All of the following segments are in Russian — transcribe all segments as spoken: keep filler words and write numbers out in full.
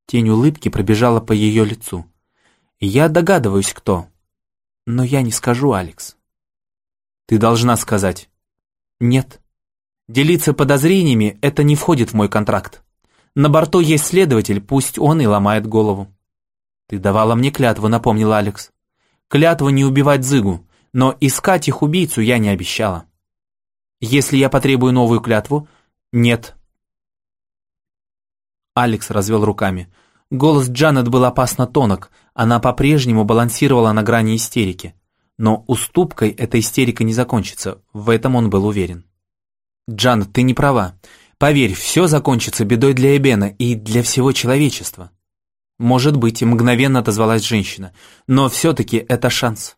Тень улыбки пробежала по ее лицу. «Я догадываюсь, кто. Но я не скажу, Алекс». «Ты должна сказать». «Нет. Делиться подозрениями — это не входит в мой контракт. На борту есть следователь, пусть он и ломает голову». «Ты давала мне клятву», — напомнил Алекс. «Клятву не убивать Зыгу, но искать их убийцу я не обещала». «Если я потребую новую клятву?» «Нет». Алекс развел руками. Голос Джанет был опасно тонок, она по-прежнему балансировала на грани истерики. Но уступкой эта истерика не закончится, в этом он был уверен. «Джанет, ты не права. Поверь, все закончится бедой для Эбена и для всего человечества». «Может быть», — мгновенно отозвалась женщина, «но все-таки это шанс».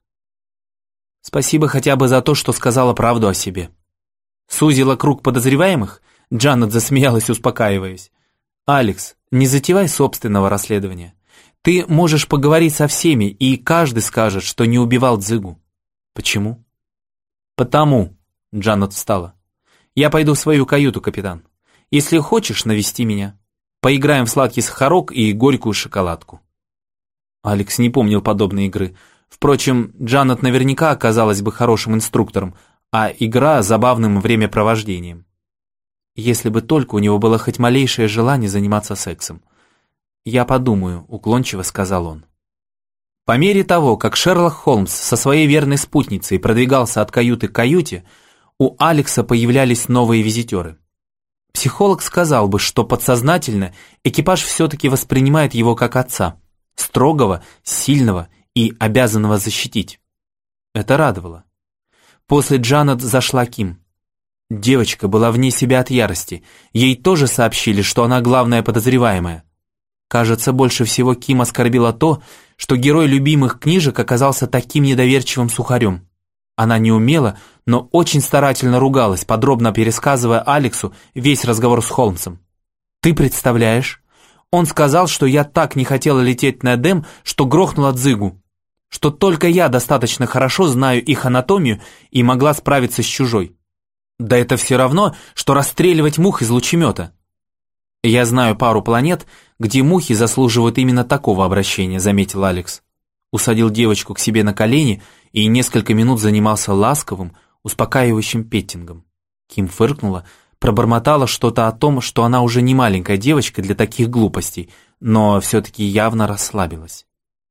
«Спасибо хотя бы за то, что сказала правду о себе». «Сузила круг подозреваемых?» Джанет засмеялась, успокаиваясь. «Алекс, не затевай собственного расследования. Ты можешь поговорить со всеми, и каждый скажет, что не убивал Дзыгу». «Почему?» «Потому», — Джанет встала. «Я пойду в свою каюту, капитан. Если хочешь, навести меня. Поиграем в сладкий сахарок и горькую шоколадку». Алекс не помнил подобной игры. Впрочем, Джанет наверняка оказалась бы хорошим инструктором, а игра — забавным времяпровождением. Если бы только у него было хоть малейшее желание заниматься сексом. «Я подумаю», — уклончиво сказал он. По мере того, как Шерлок Холмс со своей верной спутницей продвигался от каюты к каюте, у Алекса появлялись новые визитеры. Психолог сказал бы, что подсознательно экипаж все-таки воспринимает его как отца, строгого, сильного и обязанного защитить. Это радовало. После Джанет зашла Ким. Девочка была вне себя от ярости. Ей тоже сообщили, что она главная подозреваемая. Кажется, больше всего Ким оскорбило то, что герой любимых книжек оказался таким недоверчивым сухарем. Она не умела, но очень старательно ругалась, подробно пересказывая Алексу весь разговор с Холмсом. «Ты представляешь? Он сказал, что я так не хотела лететь на Эдем, что грохнула Дзыгу, что только я достаточно хорошо знаю их анатомию и могла справиться с чужой. Да это все равно, что расстреливать мух из лучемета». «Я знаю пару планет, где мухи заслуживают именно такого обращения», — заметил Алекс. Усадил девочку к себе на колени и несколько минут занимался ласковым, успокаивающим петтингом. Ким фыркнула, пробормотала что-то о том, что она уже не маленькая девочка для таких глупостей, но все-таки явно расслабилась.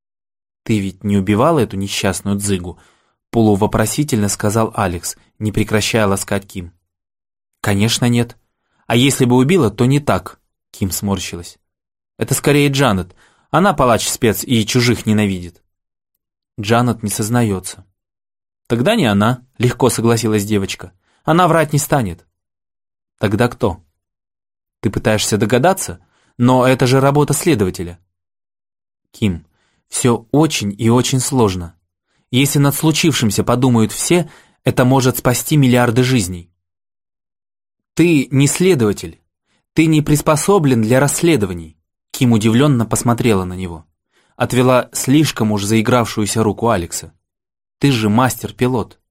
«Ты ведь не убивала эту несчастную Дзыгу?» — полувопросительно сказал Алекс, не прекращая ласкать Ким. «Конечно нет. А если бы убила, то не так», — Ким сморщилась. «Это скорее Джанет. Она палач-спец и чужих ненавидит». Джанет не сознается. «Тогда не она», — легко согласилась девочка. «Она врать не станет». «Тогда кто?» «Ты пытаешься догадаться? Но это же работа следователя». «Ким, все очень и очень сложно. Если над случившимся подумают все, это может спасти миллиарды жизней». «Ты не следователь. Ты не приспособлен для расследований». Ким удивленно посмотрела на него. Отвела слишком уж заигравшуюся руку Алекса. «Ты же мастер-пилот».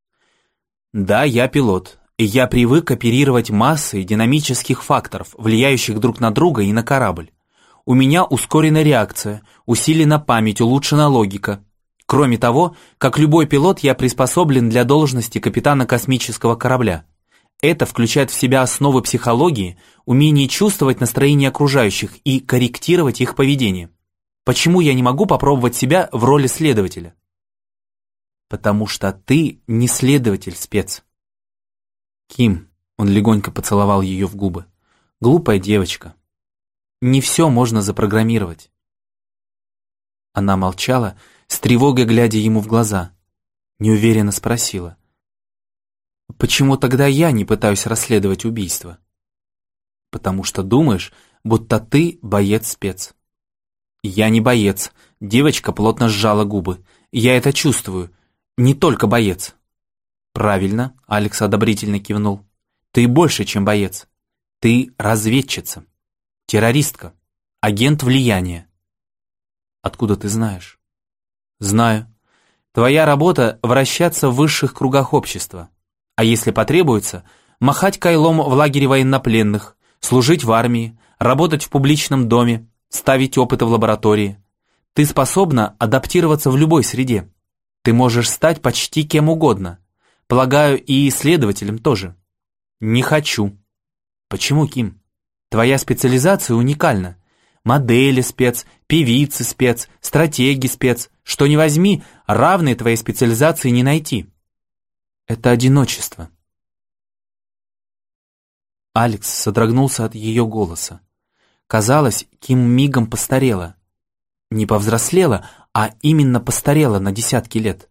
«Да, я пилот, и я привык оперировать массой динамических факторов, влияющих друг на друга и на корабль. У меня ускорена реакция, усилена память, улучшена логика. Кроме того, как любой пилот, я приспособлен для должности капитана космического корабля. Это включает в себя основы психологии, умение чувствовать настроение окружающих и корректировать их поведение. Почему я не могу попробовать себя в роли следователя?» «Потому что ты не следователь, спец». «Ким», — он легонько поцеловал ее в губы, — «глупая девочка. Не все можно запрограммировать». Она молчала, с тревогой глядя ему в глаза. Неуверенно спросила: «Почему тогда я не пытаюсь расследовать убийство?» «Потому что думаешь, будто ты боец-спец». «Я не боец», — девочка плотно сжала губы. «Я это чувствую. Не только боец». «Правильно», — Алекс одобрительно кивнул. «Ты больше, чем боец. Ты разведчица, террористка, агент влияния». «Откуда ты знаешь?» «Знаю. Твоя работа — вращаться в высших кругах общества. А если потребуется, махать кайлом в лагере военнопленных, служить в армии, работать в публичном доме, ставить опыты в лаборатории. Ты способна адаптироваться в любой среде. Ты можешь стать почти кем угодно. Полагаю, и исследователем тоже. Не хочу. Почему, Ким? Твоя специализация уникальна. Модели спец, певицы спец, стратеги спец. Что ни возьми, равной твоей специализации не найти. Это одиночество. Алекс содрогнулся от ее голоса. Казалось, Ким мигом постарела. Не повзрослела, а именно постарела на десятки лет.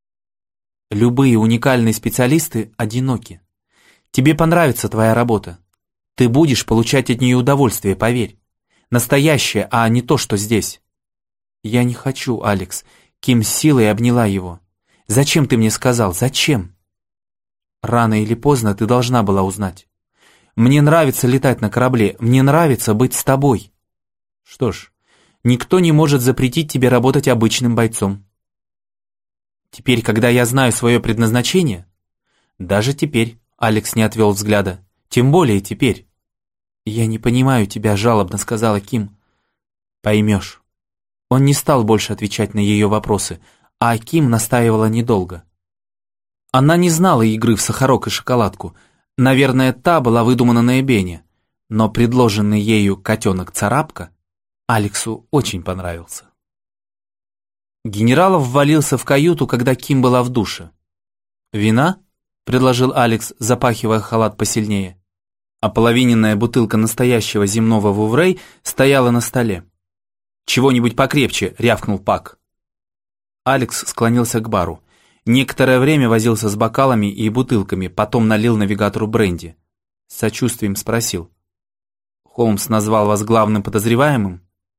Любые уникальные специалисты одиноки. Тебе понравится твоя работа. Ты будешь получать от нее удовольствие, поверь. Настоящее, а не то, что здесь. Я не хочу, Алекс. Ким с силой обняла его. Зачем ты мне сказал? Зачем? Рано или поздно ты должна была узнать. Мне нравится летать на корабле, мне нравится быть с тобой. Что ж, никто не может запретить тебе работать обычным бойцом. Теперь, когда я знаю свое предназначение, даже теперь, Алекс не отвел взгляда, тем более теперь. Я не понимаю тебя, жалобно сказала Ким. Поймешь. Он не стал больше отвечать на ее вопросы, а Ким настаивала недолго. Она не знала игры в сахарок и шоколадку. Наверное, та была выдумана на Эбене, но предложенный ею котенок-царапка Алексу очень понравился. Генералов ввалился в каюту, когда Ким была в душе. «Вина?» — предложил Алекс, запахивая халат посильнее. Ополовиненная бутылка настоящего земного вуврей стояла на столе. «Чего-нибудь покрепче», — рявкнул Пак. Алекс склонился к бару. Некоторое время возился с бокалами и бутылками, потом налил навигатору бренди. С сочувствием спросил. «Холмс назвал вас главным подозреваемым?»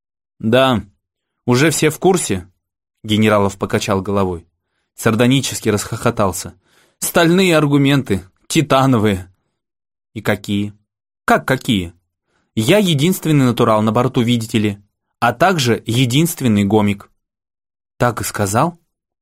«Да. Уже все в курсе?» Генералов покачал головой. Сардонически расхохотался. «Стальные аргументы, титановые». «И какие?» «Как какие? Я единственный натурал на борту, видите ли, а также единственный гомик». «Так и сказал?»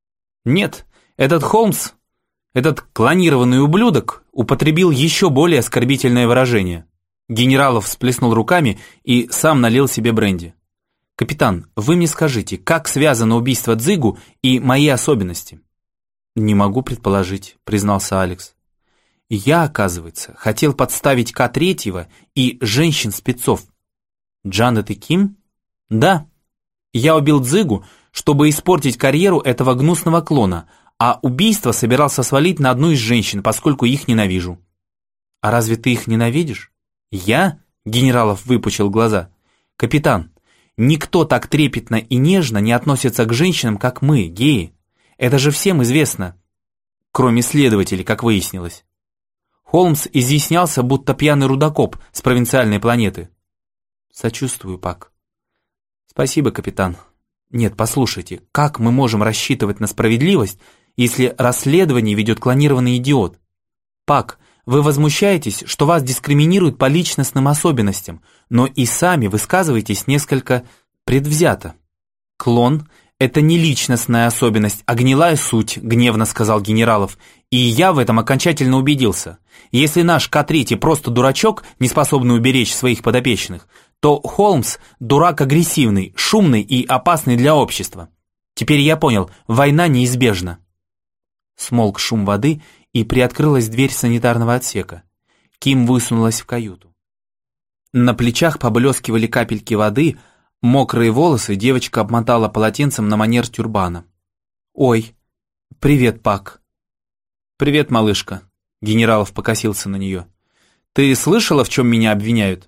«Нет, этот Холмс, этот клонированный ублюдок, употребил еще более оскорбительное выражение». Генералов всплеснул руками и сам налил себе бренди. «Капитан, вы мне скажите, как связано убийство Дзигу и мои особенности?» «Не могу предположить», — признался Алекс. «Я, оказывается, хотел подставить К третьего и женщин-спецов». «Джанет и Ким?» «Да. Я убил Дзигу, чтобы испортить карьеру этого гнусного клона, а убийство собирался свалить на одну из женщин, поскольку их ненавижу». «А разве ты их ненавидишь?» «Я?» — Генералов выпучил глаза. «Капитан, никто так трепетно и нежно не относится к женщинам, как мы, геи. Это же всем известно. Кроме следователей, как выяснилось». Холмс изъяснялся, будто пьяный рудокоп с провинциальной планеты. «Сочувствую, Пак». «Спасибо, капитан. Нет, послушайте, как мы можем рассчитывать на справедливость, если расследование ведет клонированный идиот? Пак, вы возмущаетесь, что вас дискриминируют по личностным особенностям, но и сами высказываетесь несколько предвзято. Клон — это не личностная особенность, а гнилая суть, гневно сказал Генералов, и я в этом окончательно убедился. Если наш К третий просто дурачок, не способный уберечь своих подопечных, то Холмс — дурак агрессивный, шумный и опасный для общества. Теперь я понял, война неизбежна». Смолк шум воды, и приоткрылась дверь санитарного отсека. Ким высунулась в каюту. На плечах поблескивали капельки воды, мокрые волосы девочка обмотала полотенцем на манер тюрбана. «Ой, привет, Пак». «Привет, малышка», — Генералов покосился на нее. «Ты слышала, в чем меня обвиняют?»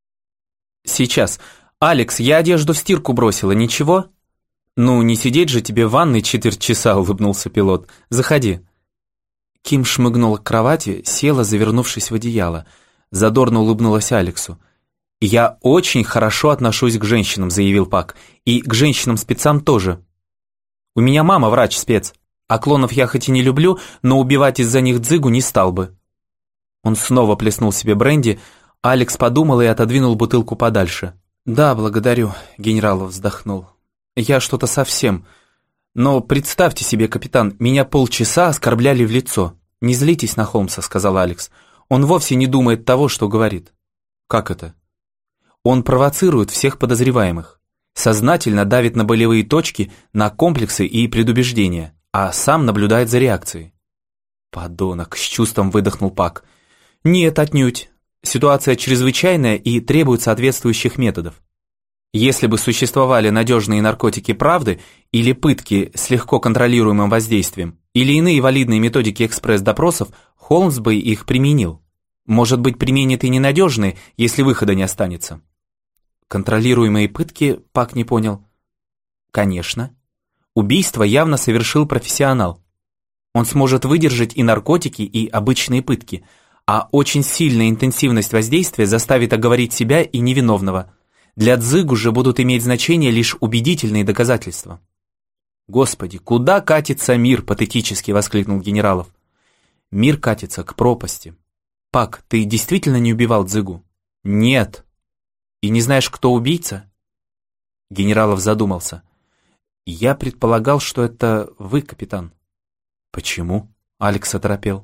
«Сейчас. Алекс, я одежду в стирку бросила, ничего?» «Ну, не сидеть же тебе в ванной четверть часа», — улыбнулся пилот. «Заходи». Ким шмыгнула к кровати, села, завернувшись в одеяло. Задорно улыбнулась Алексу. «Я очень хорошо отношусь к женщинам», — заявил Пак. «И к женщинам-спецам тоже. У меня мама врач-спец, а клонов я хоть и не люблю, но убивать из-за них Дзигу не стал бы». Он снова плеснул себе бренди. Алекс подумал и отодвинул бутылку подальше. «Да, благодарю», — Генералов вздохнул. «Я что-то совсем... Но представьте себе, капитан, меня полчаса оскорбляли в лицо. Не злитесь на Холмса», — сказал Алекс. «Он вовсе не думает того, что говорит». «Как это?» Он провоцирует всех подозреваемых, сознательно давит на болевые точки, на комплексы и предубеждения, а сам наблюдает за реакцией. «Подонок», — с чувством выдохнул Пак. «Нет, отнюдь. Ситуация чрезвычайная и требует соответствующих методов. Если бы существовали надежные наркотики правды или пытки с легко контролируемым воздействием, или иные валидные методики экспресс-допросов, Холмс бы их применил. Может быть, применит и ненадежные, если выхода не останется». «Контролируемые пытки?» — Пак не понял. «Конечно. Убийство явно совершил профессионал. Он сможет выдержать и наркотики, и обычные пытки, а очень сильная интенсивность воздействия заставит оговорить себя и невиновного. Для Дзыгу же будут иметь значение лишь убедительные доказательства». «Господи, куда катится мир?» — патетически воскликнул Генералов. «Мир катится к пропасти. Пак, ты действительно не убивал Дзыгу?» «Нет». «И не знаешь, кто убийца?» Генералов задумался. «Я предполагал, что это вы, капитан». «Почему?» — Алекс оторопел.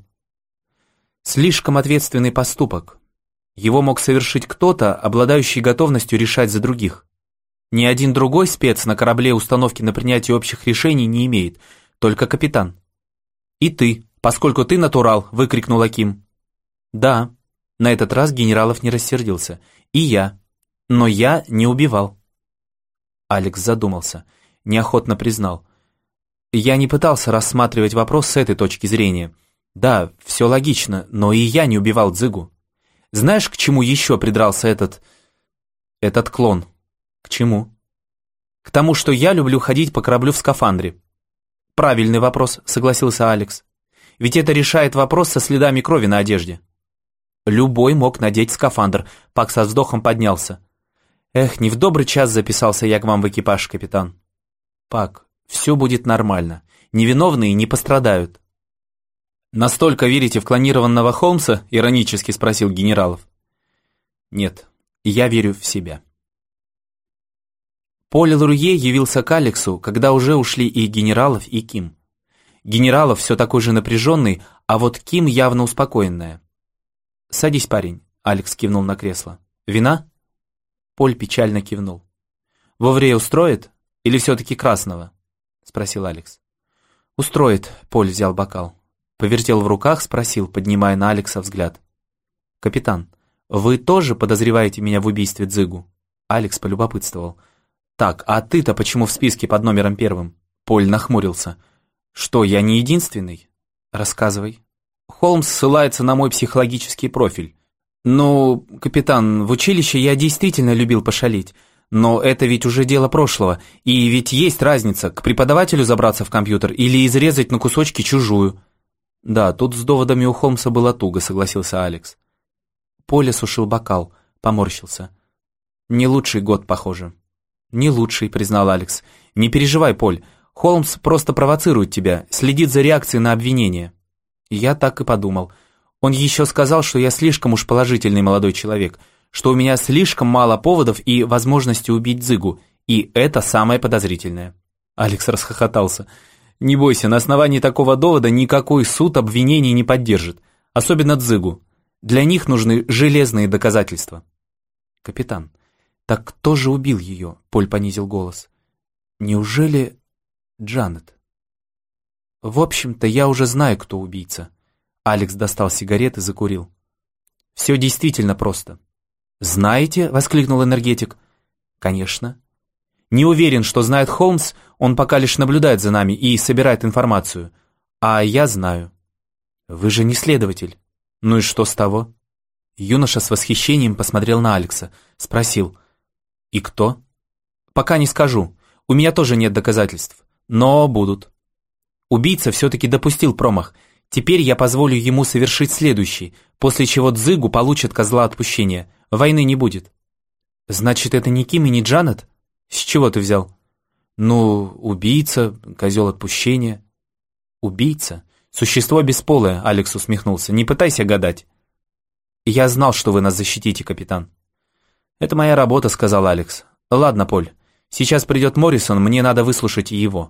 «Слишком ответственный поступок. Его мог совершить кто-то, обладающий готовностью решать за других. Ни один другой спец на корабле установки на принятие общих решений не имеет, только капитан. И ты, поскольку ты натурал», — выкрикнул Аким. «Да», — на этот раз Генералов не рассердился. «И я. Но я не убивал». Алекс задумался, неохотно признал. «Я не пытался рассматривать вопрос с этой точки зрения. Да, все логично, но и я не убивал Дзыгу. Знаешь, к чему еще придрался этот... этот клон?» «К чему?» «К тому, что я люблю ходить по кораблю в скафандре». «Правильный вопрос», — согласился Алекс. «Ведь это решает вопрос со следами крови на одежде». «Любой мог надеть скафандр», — Пак со вздохом поднялся. «Эх, не в добрый час записался я к вам в экипаж, капитан». «Пак, все будет нормально. Невиновные не пострадают». «Настолько верите в клонированного Холмса?» — иронически спросил Генералов. «Нет, я верю в себя». Поль Лурье явился к Алексу, когда уже ушли и Генералов, и Ким. Генералов все такой же напряженный, а вот Ким явно успокоенная. «Садись, парень», — Алекс кивнул на кресло. «Вина?» Поль печально кивнул. «Вовре устроит? Или все-таки красного?» — спросил Алекс. «Устроит», — Поль взял бокал. Повертел в руках, спросил, поднимая на Алекса взгляд. «Капитан, вы тоже подозреваете меня в убийстве Дзыгу?» Алекс полюбопытствовал. «Так, а ты-то почему в списке под номером первым?» Поль нахмурился. «Что, я не единственный?» «Рассказывай». Холмс ссылается на мой психологический профиль. «Ну, капитан, в училище я действительно любил пошалить, но это ведь уже дело прошлого, и ведь есть разница, к преподавателю забраться в компьютер или изрезать на кусочки чужую». «Да, тут с доводами у Холмса было туго», — согласился Алекс. Поль осушил бокал, поморщился. «Не лучший год, похоже». «Не лучший», — признал Алекс. «Не переживай, Поль, Холмс просто провоцирует тебя, следит за реакцией на обвинение». Я так и подумал. Он еще сказал, что я слишком уж положительный молодой человек, что у меня слишком мало поводов и возможности убить Дзыгу, и это самое подозрительное. Алекс расхохотался. «Не бойся, на основании такого довода никакой суд обвинений не поддержит, особенно Дзыгу. Для них нужны железные доказательства». «Капитан, так кто же убил ее?» — Поль понизил голос. «Неужели Джанет?» «В общем-то, я уже знаю, кто убийца». Алекс достал сигарет и закурил. «Все действительно просто». «Знаете?» — воскликнул энергетик. «Конечно». «Не уверен, что знает Холмс, он пока лишь наблюдает за нами и собирает информацию. А я знаю». «Вы же не следователь». «Ну и что с того?» Юноша с восхищением посмотрел на Алекса, спросил. «И кто?» «Пока не скажу. У меня тоже нет доказательств. Но будут». Убийца все-таки допустил промах. Теперь я позволю ему совершить следующий, после чего Дзыгу получит козла отпущения. Войны не будет». «Значит, это не Ким и не Джанет? С чего ты взял?» «Ну, убийца, козел отпущения». «Убийца? Существо бесполое», — Алекс усмехнулся. «Не пытайся гадать». «Я знал, что вы нас защитите, капитан». «Это моя работа», — сказал Алекс. «Ладно, Поль, сейчас придет Моррисон, мне надо выслушать и его».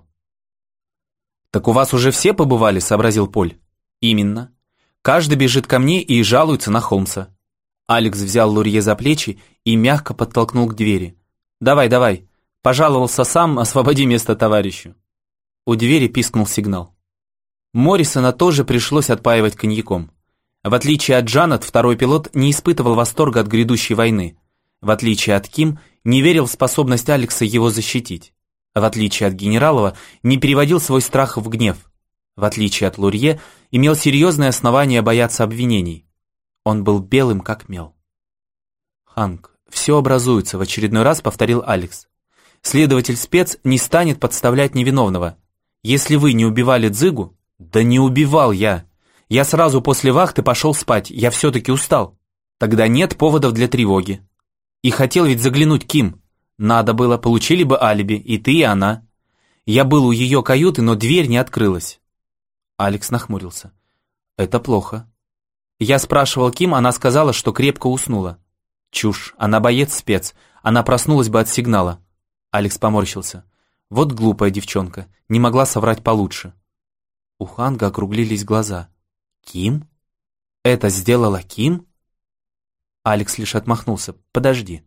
«Так у вас уже все побывали?» — сообразил Поль. «Именно. Каждый бежит ко мне и жалуется на Холмса». Алекс взял Лурье за плечи и мягко подтолкнул к двери. «Давай, давай, пожаловался сам, освободи место товарищу». У двери пискнул сигнал. Моррисона тоже пришлось отпаивать коньяком. В отличие от Джанет, второй пилот не испытывал восторга от грядущей войны. В отличие от Ким, не верил в способность Алекса его защитить. В отличие от Генералова, не переводил свой страх в гнев. В отличие от Лурье, имел серьезные основания бояться обвинений. Он был белым, как мел. «Ханк, все образуется», — в очередной раз повторил Алекс. «Следователь-спец не станет подставлять невиновного. Если вы не убивали Дзыгу...» «Да не убивал я. Я сразу после вахты пошел спать, я все-таки устал. Тогда нет поводов для тревоги. И хотел ведь заглянуть Ким. Надо было, получили бы алиби, и ты, и она. Я был у ее каюты, но дверь не открылась». Алекс нахмурился. «Это плохо. Я спрашивал Ким, она сказала, что крепко уснула». «Чушь, она боец-спец, она проснулась бы от сигнала». Алекс поморщился. «Вот глупая девчонка, не могла соврать получше». У Ханга округлились глаза. «Ким? Это сделала Ким?» Алекс лишь отмахнулся. «Подожди».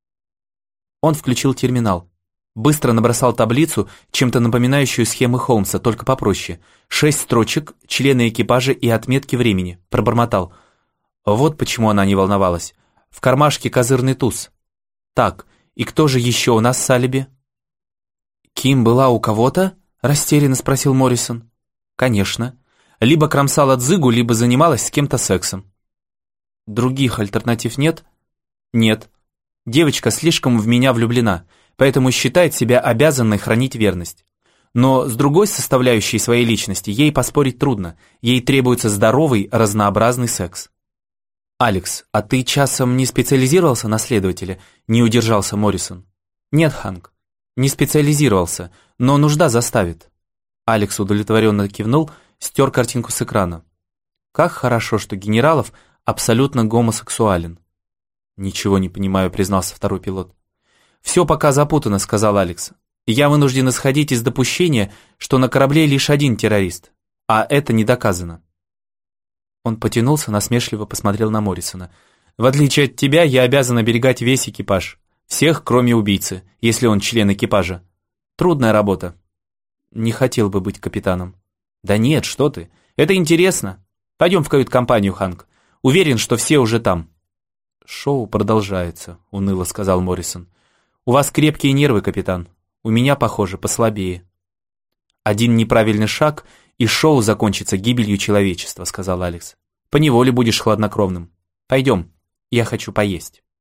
Он включил терминал. Быстро набросал таблицу, чем-то напоминающую схемы Холмса, только попроще. Шесть строчек, члены экипажа и отметки времени. Пробормотал. Вот почему она не волновалась. В кармашке козырный туз. Так, и кто же еще у нас с алиби? «Ким была у кого-то?» – растерянно спросил Моррисон. «Конечно. Либо кромсала Дзыгу, либо занималась с кем-то сексом». «Других альтернатив нет?» «Нет. Девочка слишком в меня влюблена, поэтому считает себя обязанной хранить верность. Но с другой составляющей своей личности ей поспорить трудно, ей требуется здоровый, разнообразный секс». «Алекс, а ты часом не специализировался на следователе?» – не удержался Моррисон. «Нет, Ханк, не специализировался, но нужда заставит». Алекс удовлетворенно кивнул, стер картинку с экрана. «Как хорошо, что Генералов абсолютно гомосексуален». «Ничего не понимаю», — признался второй пилот. «Все пока запутано», — сказал Алекс. «Я вынужден исходить из допущения, что на корабле лишь один террорист, а это не доказано». Он потянулся, насмешливо посмотрел на Моррисона. «В отличие от тебя, я обязан оберегать весь экипаж. Всех, кроме убийцы, если он член экипажа. Трудная работа». «Не хотел бы быть капитаном». «Да нет, что ты. Это интересно. Пойдем в кают-компанию, Ханк. Уверен, что все уже там». «Шоу продолжается», — уныло сказал Моррисон. «У вас крепкие нервы, капитан. У меня, похоже, послабее». «Один неправильный шаг, и шоу закончится гибелью человечества», — сказал Алекс. «Поневоле будешь хладнокровным. Пойдем, я хочу поесть».